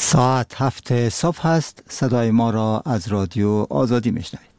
ساعت 7 صبح است. صدای ما را از رادیو آزادی میشنوید.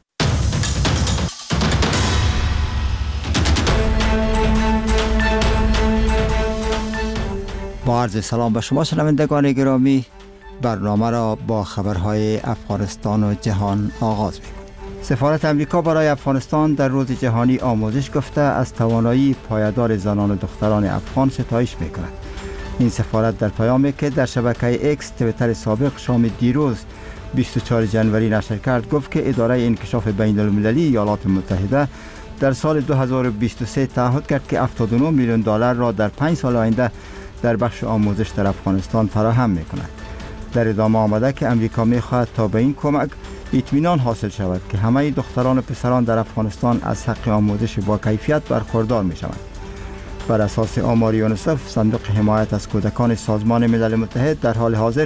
با عرض سلام به شما شنوندگان گرامی، برنامه را با خبرهای افغانستان و جهان آغاز می‌کنیم. سفارت امریکا برای افغانستان در روز جهانی آموزش گفته از توانایی پایدار زنان و دختران افغان ستایش می‌کند. این سفارت در پیامی که در شبکه اکس تویتر سابق شام دیروز 24 جنوری نشر کرد گفت که اداره انکشاف بین المللی ایالات متحده در سال 2023 تعهد کرد که 79 میلیون دلار را در 5 سال آینده در بخش آموزش در افغانستان فراهم می‌کند. در ادامه آمده که امریکا می‌خواهد تا به این کمک اطمینان حاصل شود که همه دختران و پسران در افغانستان از حق آموزش با کیفیت برخوردار می‌شوند. بر اساس آمار یونیسف، صندوق حمایت از کودکان سازمان ملل متحد در حال حاضر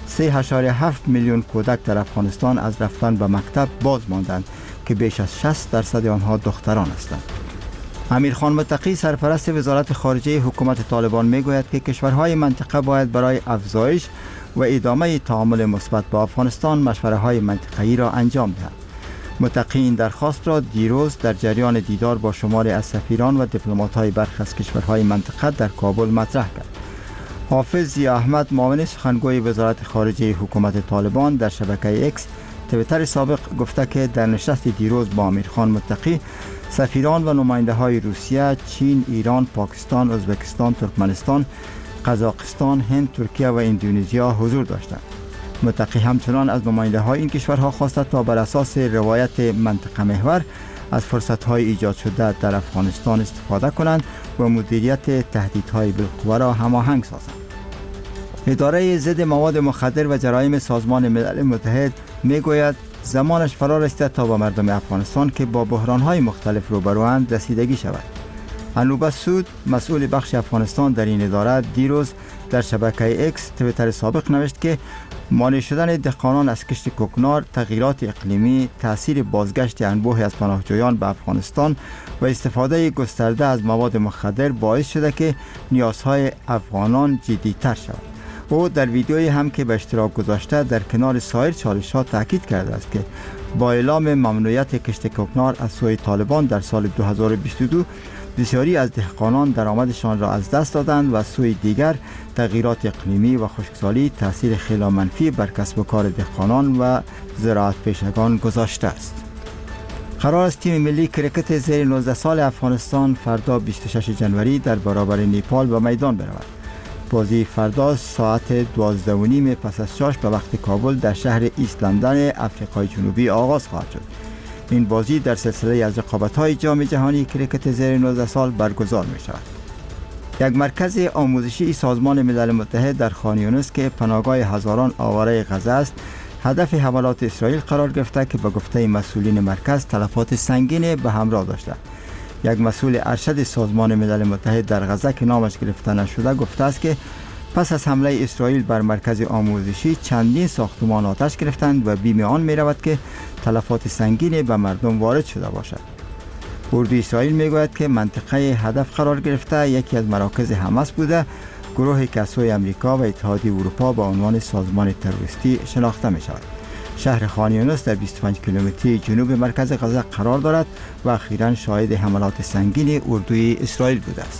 3.7 میلیون کودک در افغانستان از رفتن به مکتب باز ماندند که بیش از 60% آنها دختران هستند. امیرخان متقی سرپرست وزارت خارجه حکومت طالبان میگوید که کشورهای منطقه باید برای افزایش و ادامه تعامل مثبت با افغانستان مشوره‌های منطقه‌ای را انجام دهند. متقی این درخواست را دیروز در جریان دیدار با شماری از سفیران و دیپلمات‌های برخی از کشورهای منطقه در کابل مطرح کرد. حافظ ضیا احمد، معاون سخنگوی وزارت خارجه حکومت طالبان، در شبکه اکس تویتر سابق گفته که در نشست دیروز با امیرخان متقی سفیران و نماینده‌های روسیه، چین، ایران، پاکستان، ازبکستان، ترکمنستان، قزاقستان، هند، ترکیه و اندونزیا حضور داشتند. متقی همچنان از نماینده‌های این کشورها خواسته تا بر اساس روایت منطقه محور از فرصت‌های ایجاد شده در افغانستان استفاده کنند و مدیریت تهدیدهای بالقوه را هماهنگ سازند. اداره ضد مواد مخدر و جرایم سازمان ملل متحد میگوید زمانش فرا رسیده تا به مردم افغانستان که با بحران‌های مختلف روبروند رسیدگی شود. انوبه سود، مسئول بخش افغانستان در این اداره، دیروز در شبکه اکس تویتر سابق نوشت که مانع شدن دهقانان از کشت کوکنار، تغییرات اقلیمی، تأثیر بازگشت انبوهی از پناهجویان به افغانستان و استفاده گسترده از مواد مخدر باعث شده که نیازهای افغانان جدی‌تر شود. او در ویدیویی هم که به اشتراک گذاشته در کنار سایر چالش‌ها تاکید کرده است که با اعلام ممنوعیت کشت کوکنار از سوی طالبان در سال 2022 بسیاری از دهقانان درآمدشان را از دست دادند و سوی دیگر تغییرات اقلیمی و خشکسالی تاثیر خیلی منفی بر کسب و کار دهقانان و زراعت پیشگان گذاشته است. قرار است تیم ملی کرکت زیر 19 سال افغانستان فردا 26 جنوری در برابر نیپال به میدان برود. بازی فردا ساعت 12:30 پس از شاش به وقت کابل در شهر ایست لندن آفریقای جنوبی آغاز خواهد شد. این بازی در سلسله از رقابت‌های جام جهانی کرکت زیر 19 سال برگزار می شود. یک مرکز آموزشی سازمان ملل متحد در خان یونس که پناهگاه هزاران آواره غزه است، هدف حملات اسرائیل قرار گرفته که به گفته مسئولین مرکز تلفات سنگین به همراه داشته. یک مسئول ارشد سازمان ملل متحد در غزه که نامش گرفته نشده گفته است که پس از حمله اسرائیل بر مرکز آموزشی چندین ساختمان آتش گرفتند و بیم آن می رود که تلفات سنگین به مردم وارد شده باشد. اردوی اسرائیل می گوید که منطقه هدف قرار گرفته یکی از مراکز حماس بوده، گروهی که از سوی امریکا و اتحادیه اروپا با عنوان سازمان تروریستی شناخته می شود. شهر خان یونس در 25 کیلومتری جنوب مرکز غزه قرار دارد و اخیراً شاهد حملات سنگین اردوی اسرائیل بوده است.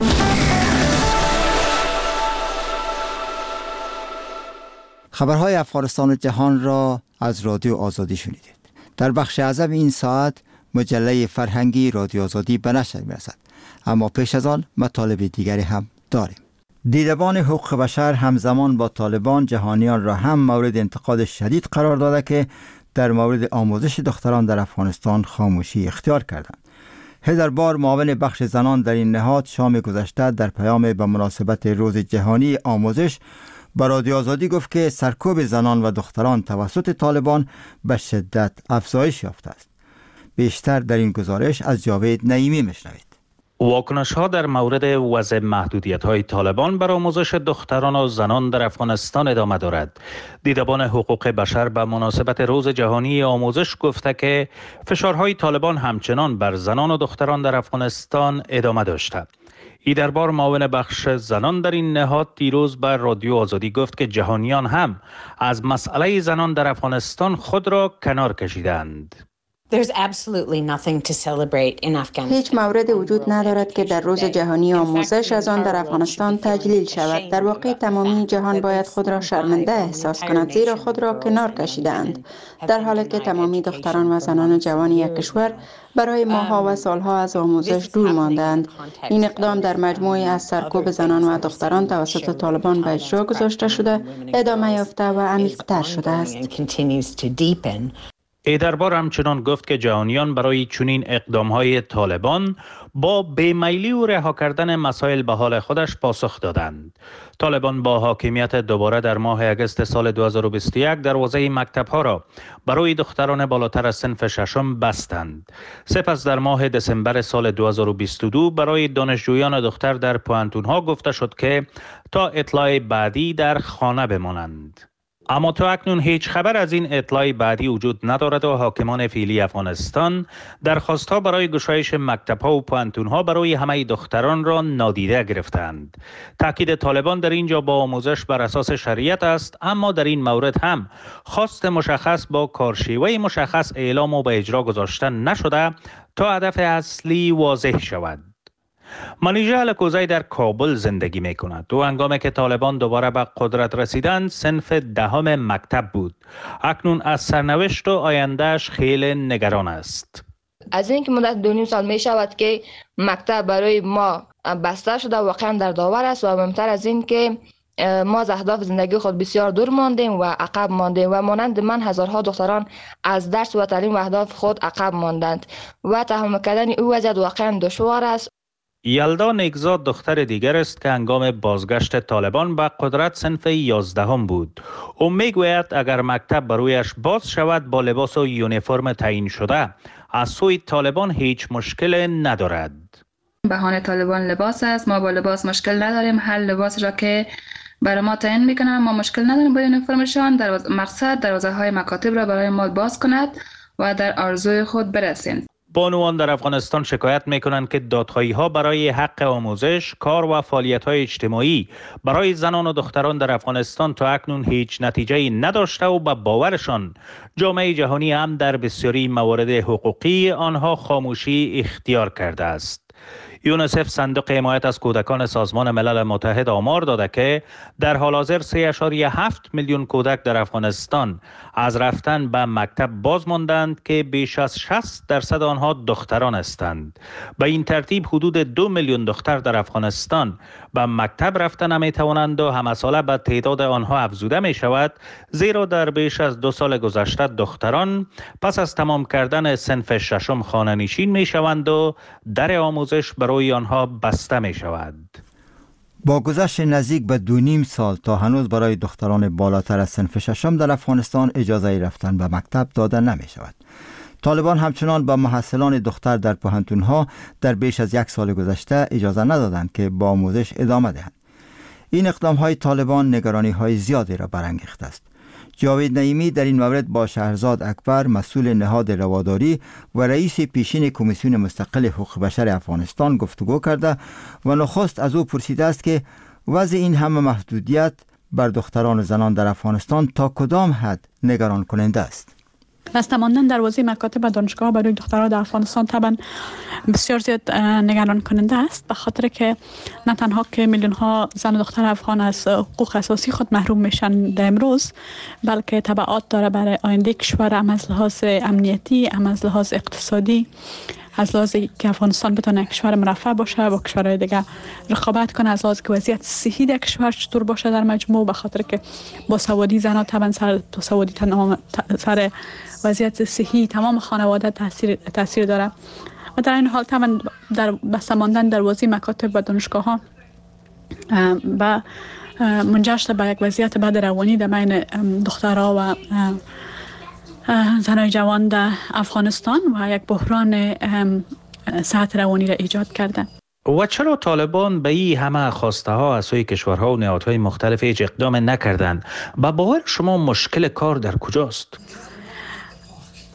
خبرهای افغانستان و جهان را از رادیو آزادی شنیدید. در بخش اعظم این ساعت مجله فرهنگی رادیو آزادی به نشر می‌رسد، اما پیش از آن مطالب دیگری هم داریم. دیدبان حقوق بشر همزمان با طالبان جهانیان را هم مورد انتقاد شدید قرار داده که در مورد آموزش دختران در افغانستان خاموشی اختیار کردند. هزار بار معاون بخش زنان در این نهاد شام گذشته در پیام به مناسبت روز جهانی آموزش با رادیو آزادی گفت که سرکوب زنان و دختران توسط طالبان به شدت افزایش یافته است. بیشتر در این گزارش از جاوید نعیمی میشنوید. واکنش‌ها در مورد وضع محدودیت‌های طالبان بر آموزش دختران و زنان در افغانستان ادامه دارد. دیدبان حقوق بشر به مناسبت روز جهانی آموزش گفته که فشارهای طالبان همچنان بر زنان و دختران در افغانستان ادامه داشته. ای دربار معاون بخش زنان در این نهاد دیروز بر رادیو آزادی گفت که جهانیان هم از مسئله زنان در افغانستان خود را کنار کشیدند. هیچ مورد وجود ندارد که در روز جهانی آموزش از آن در افغانستان تجلیل شود. در واقع تمامی جهان باید خود را شرمنده احساس کند، زیرا خود را کنار کشیدند، در حالی که تمامی دختران و زنان جوان یک کشور برای ماه‌ها و سالها از آموزش دور ماندند. این اقدام در مجموعی از سرکوب زنان و دختران توسط طالبان به اجرا گذاشته شده، ادامه یافته و عمیق‌تر شده است. ای دربار همچنان گفت که جهانیان برای چنین اقدام‌های طالبان با بیمیلی و رها کردن مسائل به حال خودش پاسخ دادند. طالبان با حاکمیت دوباره در ماه اگست سال 2021 دروازه مکتب‌ها را برای دختران بالاتر از صنف ششم بستند. سپس در ماه دسامبر سال 2022 برای دانشجویان دختر در پوهنتون‌ها گفته شد که تا اطلاع بعدی در خانه بمانند. اما تا اکنون هیچ خبر از این اطلاع بعدی وجود ندارد و حاکمان فعلی افغانستان درخواست‌ها برای گشایش مکتب‌ها و پوهنتون‌ها برای همه دختران را نادیده گرفتند. تاکید طالبان در اینجا با آموزش بر اساس شریعت است، اما در این مورد هم خواست مشخص با کارشیوه مشخص اعلام و به اجرا گذاشتن نشده تا هدف اصلی واضح شود. منیژه الکوزی در کابل زندگی می کند. او هنگامی که طالبان دوباره به قدرت رسیدند صنف دهم مکتب بود. اکنون از سرنوشت و آیندهش خیلی نگران است. از اینکه مدت 2.5 سال می شود که مکتب برای ما بسته شده، واقعا در داور است و مهمتر از این که ما از اهداف زندگی خود بسیار دور ماندیم و عقب ماندیم و مانند من هزارها دختران از درس و تعلیم و اهداف خود عقب ماندند و تحمل کردن او وضعیت واقعا دشوار است. یلدا نیکزاد دختر دیگر است که هنگام بازگشت طالبان به قدرت صنف 11 بود. او میگوید اگر مکتب برویش باز شود با لباس و یونیفرم تعیین شده از سوی طالبان هیچ مشکل ندارد. بهانه طالبان لباس است، ما با لباس مشکل نداریم. هر لباس را که برای ما تعیین میکنن ما مشکل نداریم با یونیفرمشان. مقصد دروازه های مکاتب را برای ما باز کند و در آرزوی خود برسیم. بانوان در افغانستان شکایت میکنند که دادخواهی‌ها برای حق آموزش، کار و فعالیت‌های اجتماعی برای زنان و دختران در افغانستان تا اکنون هیچ نتیجه‌ای نداشته و به باورشان جامعه جهانی هم در بسیاری موارد حقوقی آنها خاموشی اختیار کرده است. یونیسف صندوق حمایت از کودکان سازمان ملل متحد آمار داده که در حال حاضر 3.7 میلیون کودک در افغانستان از رفتن به مکتب باز ماندند که بیش از 60% آنها دختران هستند. به این ترتیب حدود 2 میلیون دختر در افغانستان به مکتب رفتن نمی توانند و همساله به تعداد آنها افزوده می شود، زیرا در بیش از 2 سال گذشته دختران پس از تمام کردن صنف ششم خانه نشین می شوند و در آموزش برای آنها بسته می شود. با گذشت نزدیک به 2.5 سال تا هنوز برای دختران بالاتر از صنف ششم در افغانستان اجازه رفتن به مکتب داده نمی شود. طالبان همچنان به محصلان دختر در پوهنتون‌ها در بیش از 1 سال گذشته اجازه ندادند که با آموزش ادامه دهند. این اقدام‌های طالبان نگرانی‌های زیادی را برانگیخته است. جاوید نعیمی در این مورد با شهرزاد اکبر مسئول نهاد رواداری و رئیس پیشین کمیسیون مستقل حقوق بشر افغانستان گفتگو کرده و نخست از او پرسیده است که وضع این همه محدودیت بر دختران و زنان در افغانستان تا کدام حد نگران کننده است. بسته ماندن دروازه مکاتب و دانشگاه برای دختران در افغانستان طبعا بسیار زیاد نگران کننده است، به خاطر که نه تنها که میلیون ها زن و دختر افغان از حقوق اساسی خود محروم میشن امروز، بلکه تبعات داره برای آینده کشور، هم از لحاظ امنیتی، هم از لحاظ اقتصادی، از لحاظ که افغانستان بتونه کشور مرفه باشه با کشورهای دیگه رقابت کنه، از لحاظ که وضعیت صحی در کشور چطور باشه در مجموع، به خاطر که با سوادی زنها طبعا سر وضعیت صحی تمام خانواده تاثیر داره و در این حال طبعا در بسته ماندن دروازه مکاتب و دانشگاه ها و منجر شده به یک وضعیت بد روانی در بین دخترها و زنای جوان در افغانستان و یک بحران صحت روانی را ایجاد کرده. و چرا طالبان به این همه خواسته ها از سوی کشورها و نهادهای مختلف هیچ اقدام نکردند؟ با باور شما مشکل کار در کجاست؟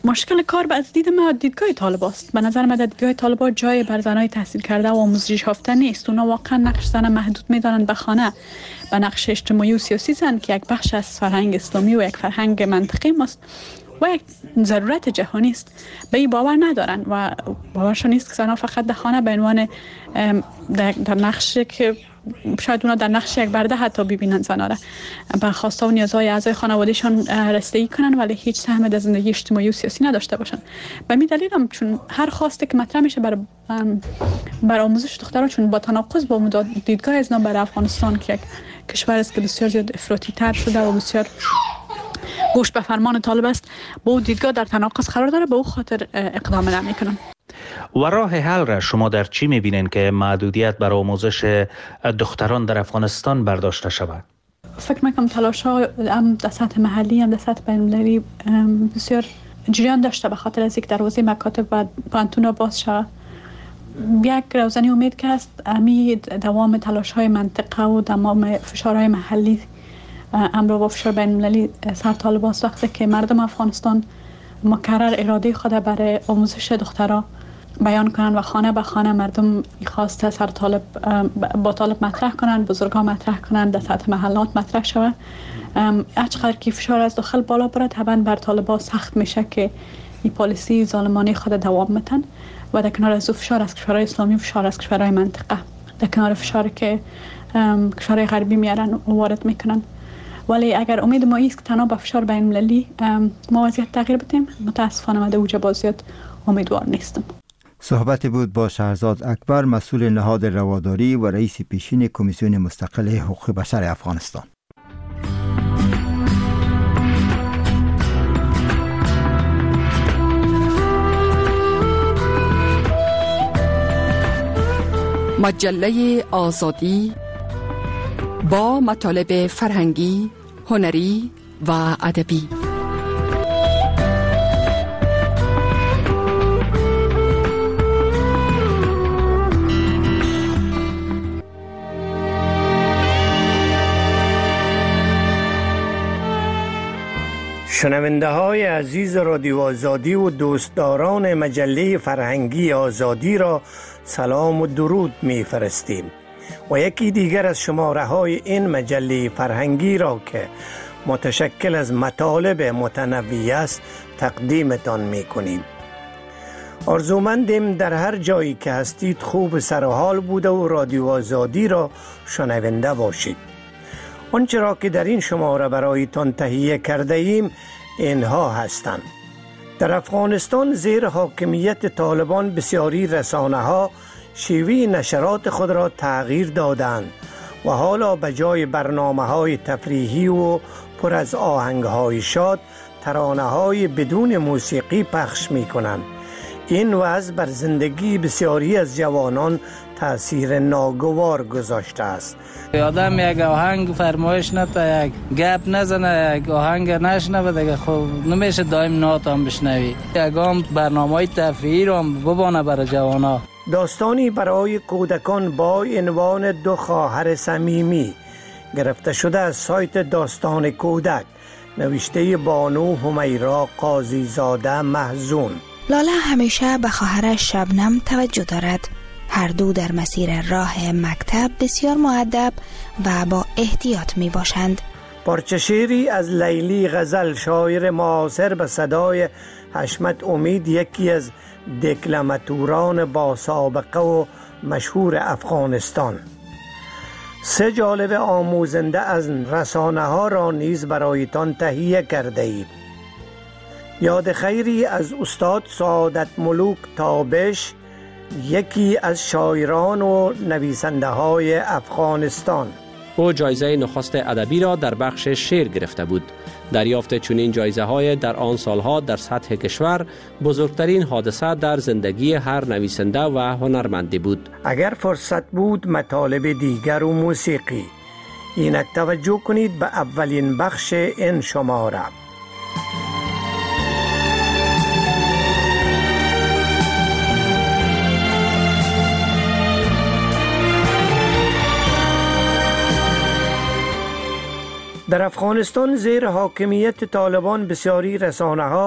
مشکل کار از دید ما دیدگاه طالب است. به نظر من دیدگاه طالب جای بر زنای تحصیل کرده و آموزش یافته نیست. اونا واقعا نقش زن محدود میدانند به خانه، به نقش اجتماعی و سیاسی زن که یک بخش از فرهنگ اسلامی و یک فرهنگ منطقی ماست و یک ضرورت جهانی است. به این باور ندارن و باورشون نیست که زنها فقط در خانه به عنوان در نقشی که شاید اونا در نقش یک برده حتی ببینن زنها را به خواسته و نیازهای اعضای خانوادهشان رسیدگی کنن، ولی هیچ سهم در زندگی اجتماعی و سیاسی نداشته باشن. به این دلیل هم چون هر خواسته که مطرح میشه بر آموزش دخترها، چون با تناقض با دیدگاه از برای افغانستان که یک کشور است که بسیار زیاد افراطی تر شده و بسیار گوش به فرمان طالب است، با دیدگاه در تناقض قرار داره، به او خاطر اقدام نمیکنن. و راه حل را شما در چی میبینین که محدودیت بر آموزش دختران در افغانستان برداشته شود؟ فکر میکنم تلاش ها هم در سطح محلی هم در سطح بین‌المللی بسیار جریان داشته به خاطر از یک دروازه مکاتب و پانتونا باز شود. یک روزنی امید که است امی دوام تلاش های منطقه و دوام فشارهای محلی امر و فشار بین‌المللی سر طالب است، وقتی که مردم افغانستان مکرر اراده خود برای آموزش دخترها بیان کنن و خانه به خانه مردم خواسته سر طالب با طالب مطرح کنن، بزرگان مطرح کنن، در سطح محلات مطرح شود. هرچقدر که فشار از داخل بالا بره طبعا بر طالبا سخت میشه که این پالیسی ظالمانه خود دوام بدن و در کنار از فشار از کشورهای اسلامی و فشار از کشورهای منطقه، در کنار فشاری که کشورهای غربی میارن و وارد میکنن. ولی اگر امید ما است که تنها با فشار بین‌المللی ما وضعیت تغییر بدیم، متاسفانه من در اوج بازیات امیدوار نیستم. صحبت بود با شهرزاد اکبر، مسئول نهاد رواداری و رئیس پیشین کمیسیون مستقل حقوق بشر افغانستان. مجله آزادی با مطالب فرهنگی، هنری و ادبی. شنونده های عزیز رادیو آزادی و دوستداران مجله فرهنگی آزادی را سلام و درود می فرستیم و یکی دیگر از شماره های این مجله فرهنگی را که متشکل از مطالب متنوع است تقدیمتان می کنیم. آرزومندیم در هر جایی که هستید خوب سر و حال بوده و رادیو آزادی را شنونده باشید. آنچه را که در این شماره برایتان تهیه کرده ایم اینها هستند. در افغانستان زیر حاکمیت طالبان بسیاری رسانه ها شیوه نشرات خود را تغییر دادند و حالا به جای برنامه های تفریحی و پر از آهنگ های شاد ترانه های بدون موسیقی پخش می کنند. این وضع بر زندگی بسیاری از جوانان تأثیر ناگوار گذاشته است. آدم یک آهنگ فرمایش نتا، یک گپ نزنه، یک آهنگ نشنوه دیگه خب نمیشه دائم نات هم بشنوی. یکم برنامه‌های تفریحی رو هم ببانه برای جوانا. داستانی برای کودکان با عنوان دو خواهر صمیمی گرفته شده از سایت داستان کودک، نوشته بانو همیرا قاضی زاده محزون. لاله همیشه به خواهرش شبنم توجه دارد. هر دو در مسیر راه مکتب بسیار مؤدب و با احتیاط می باشند. پارچه شعری از لیلی غزل، شاعر معاصر به صدای حشمت امید، یکی از دکلماتوران با سابقه و مشهور افغانستان. سه جالب آموزنده از رسانه ها را نیز برایتان تهیه کرده ایم. یاد خیری از استاد سعادت ملوک تابش، یکی از شاعران و نویسنده های افغانستان. او جایزه نخست ادبی را در بخش شعر گرفته بود. دریافت چنین جایزه های در آن سالها در سطح کشور بزرگترین حادثه در زندگی هر نویسنده و هنرمندی بود. اگر فرصت بود مطالب دیگر و موسیقی. اینک توجه کنید به اولین بخش این شماره. در افغانستان زیر حاکمیت طالبان بسیاری رسانه ها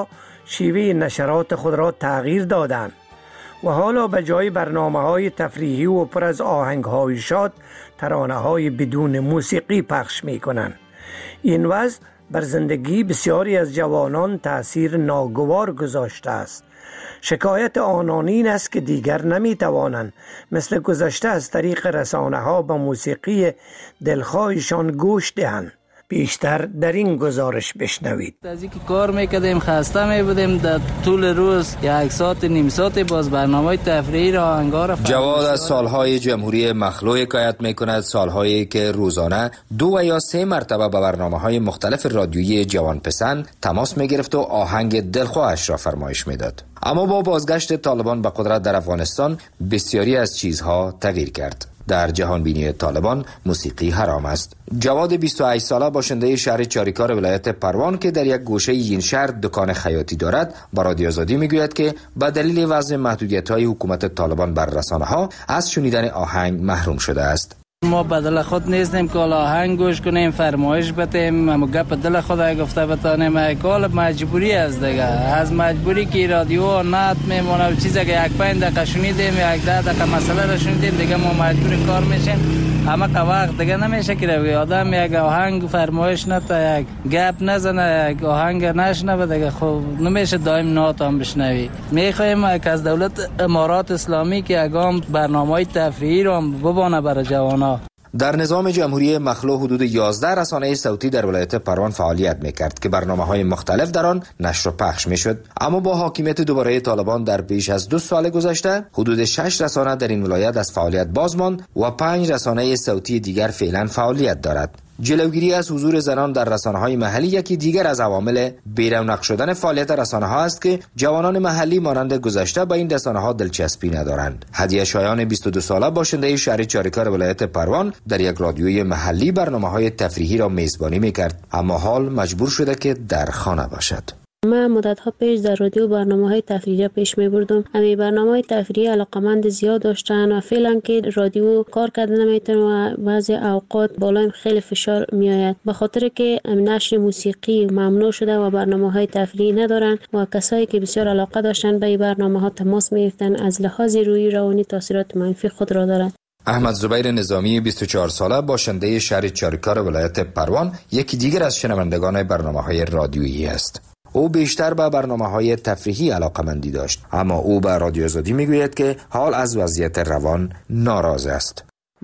شیوه نشرات خود را تغییر دادند و حالا به جای برنامه‌های تفریحی و پر از آهنگ‌های شاد ترانه‌های بدون موسیقی پخش می‌کنند. این وضع بر زندگی بسیاری از جوانان تأثیر ناگوار گذاشته است. شکایت آنان این است که دیگر نمی‌توانند مثل گذشته از طریق رسانه‌ها به موسیقی دلخواهشان گوش دهند. بیشتر در این گزارش بشنوید. از اینکه کار میکردیم خسته میبودیم، در طول روز یک ساعت نیم ساعت باز برنامه تفریحی را آهنگار. جواد از سالهای جمهوری مخلو حکایت میکند، سالهایی که روزانه 2 یا 3 مرتبه به برنامه‌های مختلف رادیویی جوان پسند تماس میگرفت و آهنگ دلخواهش را فرمایش میداد. اما با بازگشت طالبان به قدرت در افغانستان بسیاری از چیزها تغییر کرد. در جهان بینی طالبان موسیقی حرام است. جواد 28 ساله باشنده شهر چاریکار ولایت پروان که در یک گوشه این شهر دکان خیاطی دارد با رادیو آزادی میگوید که به دلیل وضع محدودیت‌های حکومت طالبان بر رسانه‌ها از شنیدن آهنگ محروم شده است. ما بدل خود نیستیم که آهنگ گوش کنیم، فرمایش بدیم، اما گپ دل خود گفته بتانیم. کال مجبوری است دیگه. از مجبوری که رادیو نت میمونه، چیزی که 1-5 دقیقه شنیدیم، 10 دقیقه مسئله را شنیدیم، دیگه ما مجبور کار میشیم. اما که وقت دیگه نمیشه که آدم یک آهنگ فرمایش نتا، یک گپ نزنه، یک آهنگ نشنوه دیگه، خب نمیشه دائم نات هم بشنوی. میخوایم که از دولت امارات اسلامی که اقام برنامه‌های تفریحی رو ببانه برای جوانان. در نظام جمهوری مخلو حدود 11 رسانه صوتی در ولایت پروان فعالیت میکرد که برنامه‌های مختلف در آن نشر و پخش میشد. اما با حاکمیت دوباره طالبان در بیش از 2 سال گذشته حدود 6 رسانه در این ولایت از فعالیت باز ماند و 5 رسانه صوتی دیگر فعلا فعالیت دارد. جلوگیری از حضور زنان در رسانه‌های محلی یکی دیگر از عوامل بی‌رونق شدن فعالیت رسانه‌ها است که جوانان محلی مانند گذشته به این رسانه‌ها دلچسپی ندارند. هدیه شایان 22 ساله باشنده شهر چاریکار ولایت پروان در یک رادیوی محلی برنامه‌های تفریحی را میزبانی می‌کرد، اما حال مجبور شده که در خانه باشد. من مدت‌ها پیش در رادیو برنامه‌های تفریحی پیش می‌بردم. همین برنامه‌های تفریحی علاقمند زیاد داشتن و فعلا که رادیو کار کردن نمیتونه و بعضی اوقات بالای خیلی فشار میآید، به خاطر که نشر موسیقی ممنوع شده و برنامه‌های تفریحی ندارن و کسایی که بسیار علاقه داشتن به این برنامه‌ها تماس می‌گرفتن، از لحاظ روحی روانی تاثیرات منفی خود را دارند. احمد زبیر نظامی 24 ساله باشنده شهر چاریکار ولایت پروان یکی دیگر از شنوندگان برنامه‌های رادیویی است. او بیشتر به برنامه‌های تفریحی علاقه‌مندی داشت، اما او به رادیو آزادی میگوید که حال از وضعیت روان ناراض است.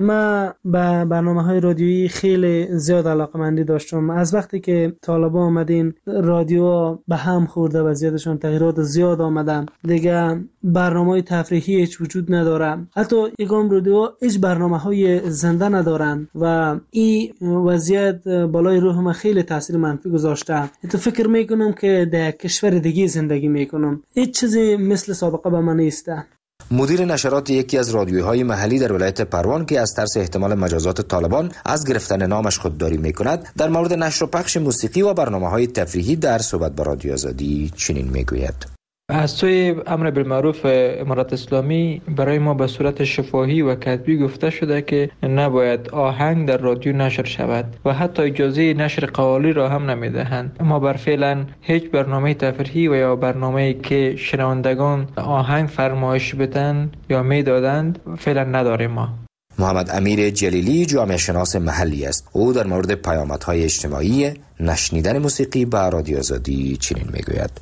من به برنامه‌های رادیویی خیلی زیاد علاقه‌مندی داشتم. از وقتی که طالبان آمدین رادیو به هم خورده، وضعیتشون تغییرات زیاد آمدن، دیگه برنامه‌های تفریحی هیچ وجود نداره. حتی یکم رادیو هیچ برنامه‌های زنده ندارن و این وضعیت بالای روح من خیلی تاثیر منفی گذاشته. تو فکر میکنم که در کشور دیگه زندگی میکنم، هیچ چیزی مثل سابقه به من نیست. مدیر نشرات یکی از رادیوهای محلی در ولایت پروان که از ترس احتمال مجازات طالبان از گرفتن نامش خودداری میکند، در مورد نشر و پخش موسیقی و برنامه‌های تفریحی در صحبت با رادیو آزادی چنین میگوید: از سوی امر بالمعروف امارات اسلامی برای ما به صورت شفاهی و کتبی گفته شده که نباید آهنگ در رادیو نشر شود و حتی اجازه نشر قوالی را هم نمیدهند. ما بر فعلا هیچ برنامه تفریحی و یا برنامه‌ای که شنوندگان آهنگ فرمایش بدن یا میدادند فعلا نداریم. ما محمد امیر جلیلی جامعه شناس محلی است. او در مورد پیامدهای اجتماعی نشنیدن موسیقی به رادیو آزادی چنین میگوید: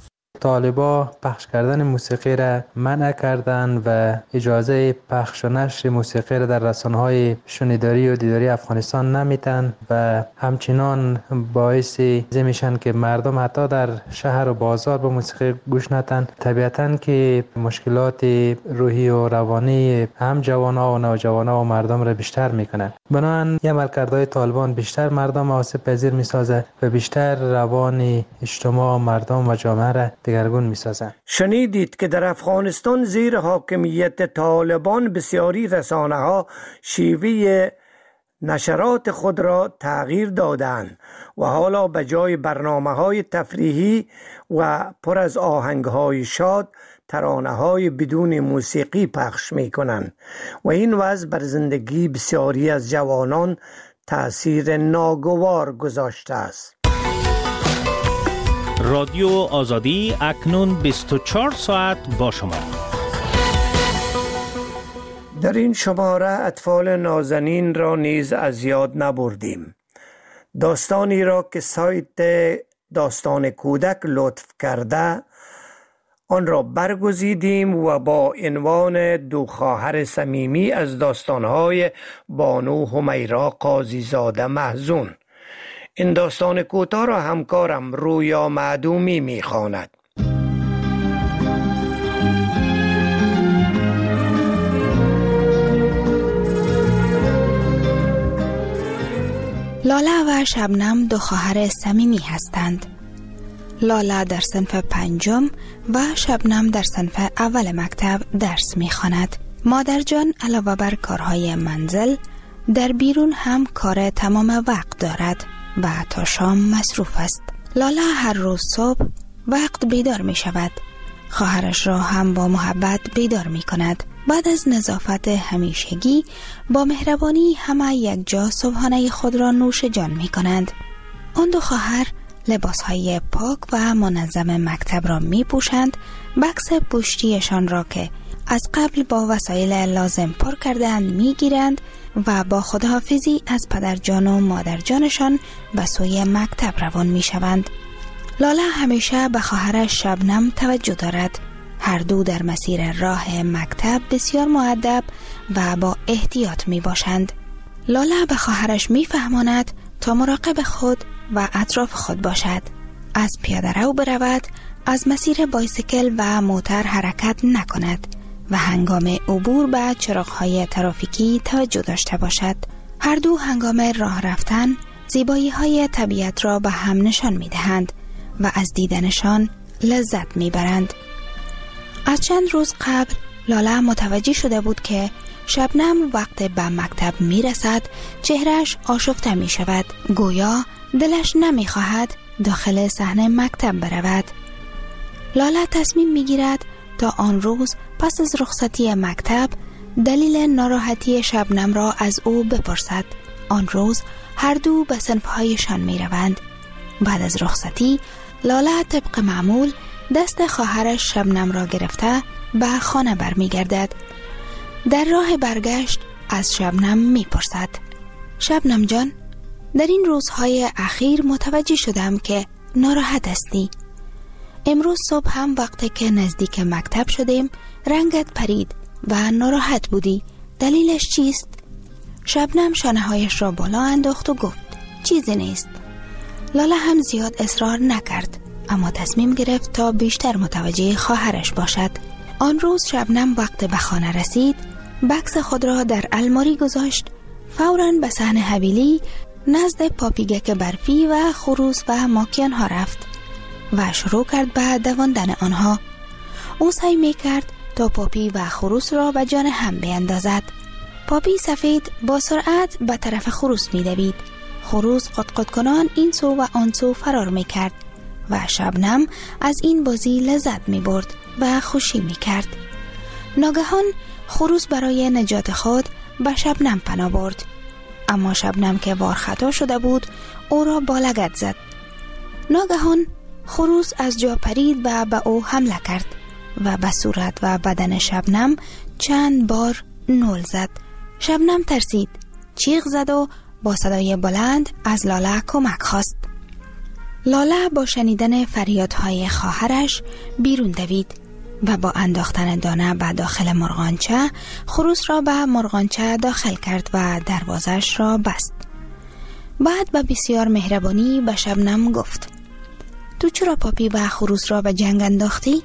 طالبا پخش کردن موسیقی را منع کردند و اجازه پخش و نشر موسیقی را در رسانه‌های شنیداری و دیداری افغانستان نمیتن و همچنان باعث میشن که مردم حتی در شهر و بازار به موسیقی گوش ندن. طبیعتاً که مشکلات روحی و روانی هم جوان‌ها و نوجوان‌ها و مردم را بیشتر میکنن. بنابراین عملکردهای طالبان بیشتر مردم آسیب پذیر میسازه و بیشتر روان اجتماع مردم و جامعه را دگرگون می‌سازند. شنیدید که در افغانستان زیر حاکمیت طالبان بسیاری رسانه‌ها شیوه نشرات خود را تغییر دادند و حالا به جای برنامه‌های تفریحی و پر از آهنگ‌های شاد ترانه‌های بدون موسیقی پخش می‌کنند و این وضع بر زندگی بسیاری از جوانان تأثیر ناگوار گذاشته است. رادیو آزادی اکنون 24 ساعت با شما. در این شماره اطفال نازنین را نیز از یاد نبردیم. داستانی را که سایت داستان کودک لطف کرده آن را برگزیدیم و با عنوان دو خواهر صمیمی از داستانهای بانو همیرا قاضی زاده محزون. این داستان کوتاه را همکارم رویا معدومی می‌خواند. لاله و شبنم دو خواهر صمیمی هستند. لاله در صنف 5 و شبنم در صنف اول مکتب درس می‌خواند. مادر جان علاوه بر کارهای منزل در بیرون هم کار تمام وقت دارد و تا شام مصروف است. لاله هر روز صبح وقت بیدار می شود. خواهرش را هم با محبت بیدار می کند. بعد از نظافت همیشگی با مهربانی همه یک جا صبحانه خود را نوش جان می کنند. آن دو خواهر لباسهای پاک و منظم مکتب را می پوشند. بکس پشتیشان را که از قبل با وسایل لازم پر کردند می گیرند و با خداحافظی از پدرجان و مادرجانشان به سوی مکتب روان می شوند. لاله همیشه به خواهرش شبنم توجه دارد. هر دو در مسیر راه مکتب بسیار مؤدب و با احتیاط می باشند. لاله به خواهرش می فهماند تا مراقب خود و اطراف خود باشد. از پیاده رو برود، از مسیر بایسیکل و موتر حرکت نکند و هنگام عبور به چراغ‌های ترافیکی توجه داشته باشد. هر دو هنگام راه رفتن زیبایی‌های طبیعت را به هم نشان می‌دهند و از دیدنشان لذت می‌برند. از چند روز قبل لاله متوجه شده بود که شبنم وقت به مکتب می‌رسد چهرهش آشفته می‌شود، گویا دلش نمی‌خواهد داخل صحن مکتب برود. لاله تصمیم می‌گیرد تا آن روز پس از رخصتی مکتب دلیل ناراحتی شبنم را از او بپرسد. آن روز هر دو به صنف‌هایشان می روند. بعد از رخصتی لاله طبق معمول دست خواهرش شبنم را گرفته به خانه برمی گردد. در راه برگشت از شبنم می پرسد: شبنم جان، در این روزهای اخیر متوجه شدم که ناراحت هستی. امروز صبح هم وقتی که نزدیک مکتب شدیم رنگت پرید و ناراحت بودی. دلیلش چیست؟ شبنم شانه‌هایش را بالا انداخت و گفت چیزی نیست. لاله هم زیاد اصرار نکرد، اما تصمیم گرفت تا بیشتر متوجه خواهرش باشد. آن روز شبنم وقت به خانه رسید، بکس خود را در الماری گذاشت، فوراً به صحن حویلی نزد پاپیگک برفی و خروس و ماکیان ها رفت و شروع کرد به دواندن آنها. او سعی می کرد تا پاپی و خروس را به جان هم بیندازد. پاپی سفید با سرعت به طرف خروس می دوید. خروس قطقط کنان این سو و آن سو فرار می کرد و شبنم از این بازی لذت می برد و خوشی می کرد. ناگهان خروس برای نجات خود به شبنم پناه برد، اما شبنم که وارخطا شده بود او را با لگد زد. ناگهان خروس از جا پرید و به او حمله کرد و به صورت و بدن شبنم چند بار نول زد. شبنم ترسید، چیغ زد و با صدای بلند از لاله کمک خواست. لاله با شنیدن فریادهای خواهرش بیرون دوید و با انداختن دانه به داخل مرغانچه خروس را به مرغانچه داخل کرد و دروازش را بست. بعد با بسیار مهربانی به شبنم گفت: تو چرا پاپی و خروس را به جنگ انداختی؟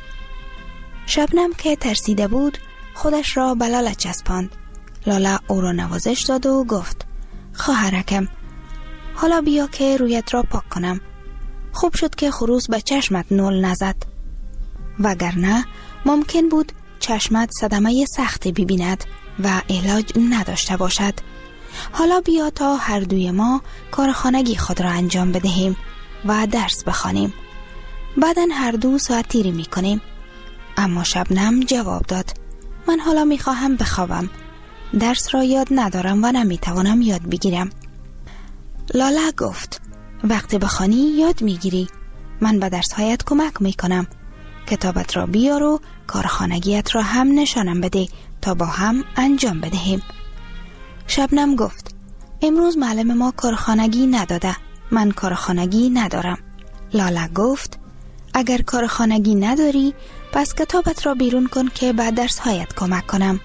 شبنم که ترسیده بود خودش را به لاله چسباند. لاله او را نوازش داد و گفت: خواهرکم، حالا بیا که رویت را پاک کنم. خوب شد که خروس به چشمت نول نزد، وگرنه ممکن بود چشمت صدمه سختی ببیند و علاج نداشته باشد. حالا بیا تا هر دوی ما کار خانگی خود را انجام بدهیم و درس بخوانیم. بعداً هر دو ساعت تیری می کنیم. اما شبنم جواب داد: من حالا می خواهم بخوابم. درس را یاد ندارم و نمی توانم یاد بگیرم. لاله گفت: وقتی بخوانی یاد می گیری. من به درس‌هایت کمک میکنم. کتابت را بیار و کارخانگیت را هم نشانم بده تا با هم انجام بدهیم. شبنم گفت امروز معلم ما کارخانگی نداده. من کارخانگی ندارم. لاله گفت اگر کارخانگی نداری پس کتابت را بیرون کن که به درس‌هایت کمک کنم.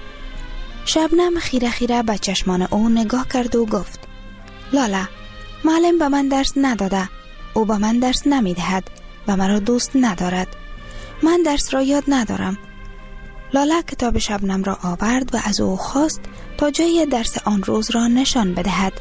شبنم خیره خیره به چشمان او نگاه کرد و گفت لاله، معلم به من درس نداده. او به من درس نمیدهد و مرا دوست ندارد. من درس را یاد ندارم. لاله کتاب شبنم را آورد و از او خواست تا جای درس آن روز را نشان بدهد.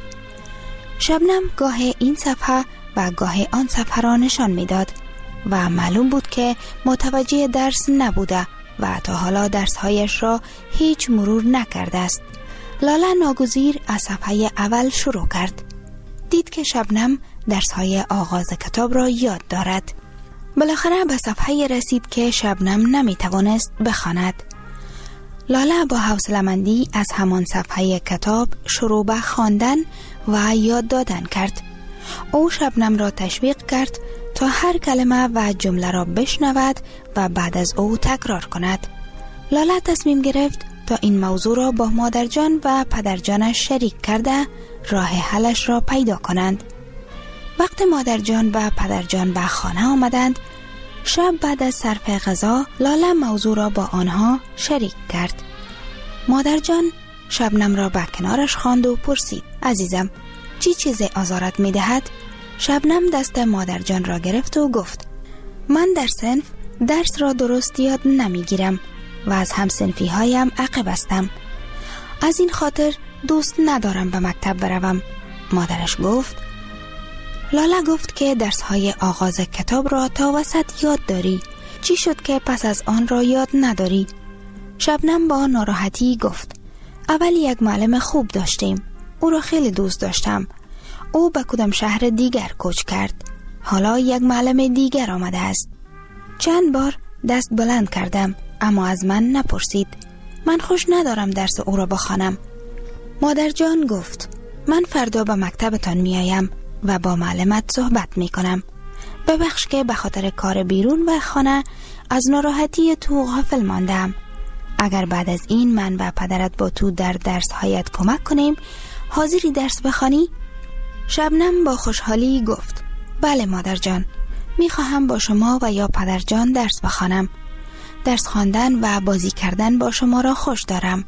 شبنم گاه این صفحه و گاه آن صفحه را نشان میداد و معلوم بود که متوجه درس نبوده و تا حالا درسهایش را هیچ مرور نکرده است. لاله ناگزیر از صفحه اول شروع کرد. دید که شبنم درسهای آغاز کتاب را یاد دارد. بالاخره به صفحه رسید که شبنم نمیتوانست بخواند. لاله با حوصله‌مندی از همان صفحه کتاب شروع به خواندن و یاد دادن کرد. او شبنم را تشویق کرد تا هر کلمه و جمله را بشنود و بعد از او تکرار کند. لاله تصمیم گرفت تا این موضوع را با مادرجان و پدرجانش شریک کرده راه حلش را پیدا کنند. وقت مادرجان و پدرجان به خانه آمدند، شب بعد از صرف غذا لاله موضوع را با آنها شریک کرد. مادرجان شبنم را به کنارش خواند و پرسید عزیزم چی چیزی آزارت می دهد؟ شبنم دست مادرجان را گرفت و گفت من در صنف درس را درست یاد نمی گیرم و از همصنفی هایم عقب هستم. از این خاطر دوست ندارم به مکتب بروم. مادرش گفت. لاله گفت که درس های آغاز کتاب را تا وسط یاد داری. چی شد که پس از آن را یاد نداری؟ شبنم با ناراحتی گفت اول یک معلم خوب داشتیم. او را خیلی دوست داشتم. او به کدام شهر دیگر کوچ کرد. حالا یک معلم دیگر آمده است. چند بار دست بلند کردم اما از من نپرسید. من خوش ندارم درس او را بخوانم. مادرجان گفت من فردا به مکتبتان میایم و با معلمت صحبت میکنم. ببخش که به خاطر کار بیرون و خانه از ناراحتی تو غافل ماندم. اگر بعد از این من و پدرت با تو در درس هایت کمک کنیم، حاضری درس بخوانی؟ شبنم با خوشحالی گفت بله مادرجان، میخواهم با شما و یا پدرجان درس بخوانم. درس خواندن و بازی کردن با شما را خوش دارم.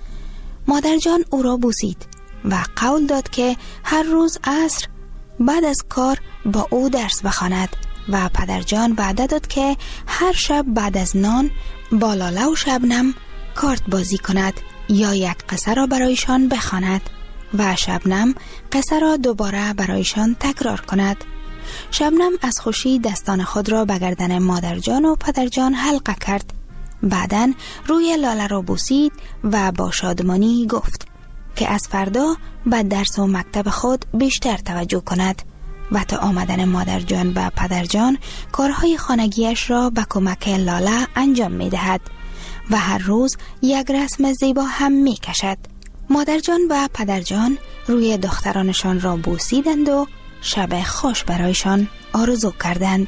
مادرجان او را بوسید و قول داد که هر روز عصر بعد از کار با او درس بخواند و پدرجان وعده داد که هر شب بعد از نان با لاله و شبنم کارت بازی کند یا یک قصه را برایشان بخواند و شبنم قصه را دوباره برایشان تکرار کند. شبنم از خوشی دستان خود را به گردن مادرجان و پدرجان حلقه کرد. بعداً روی لاله را بوسید و با شادمانی گفت که از فردا به درس و مکتب خود بیشتر توجه کند و تا آمدن مادرجان و پدرجان کارهای خانگیش را به کمک لاله انجام می دهد و هر روز یک رسم زیبا هم می کشد. مادرجان و پدرجان روی دخترانشان را بوسیدند و شب خوش برایشان آرزو کردند.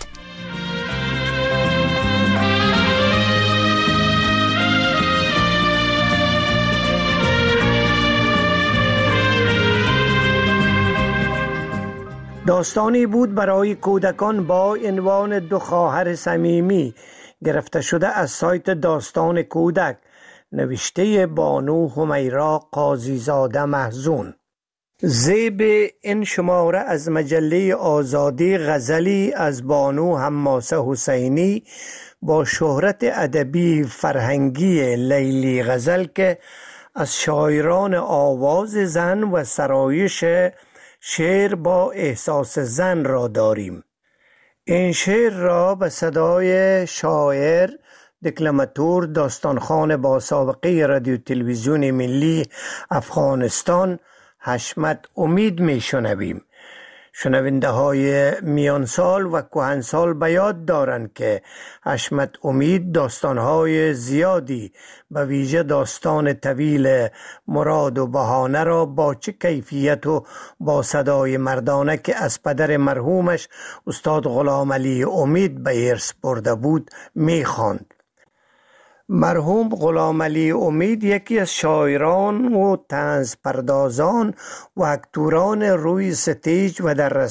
داستانی بود برای کودکان با عنوان دو خواهر صمیمی گرفته شده از سایت داستان کودک، نوشته بانو همیرا قاضیزاده محزون. زیب این شماره از مجله آزادی غزلی از بانو حماسه حسینی با شهرت ادبی فرهنگی لیلی غزل که از شاعران آواز زن و سرایش شعر با احساس زن را داریم. این شعر را به صدای شاعر دکلماتور داستانخوان با سابقه رادیو تلویزیون ملی افغانستان حشمت امید می شنویم. شنونده های میان سال و کهن سال به یاد دارند که حشمت امید داستانهای زیادی به ویژه داستان طویل مراد و بهانه را با چه کیفیت و با صدای مردانه که از پدر مرحومش استاد غلام علی امید به ارث برده بود می‌خواند. مرحوم غلام علی امید یکی از شاعران و طنز پردازان و اکتوران روی ستیج و در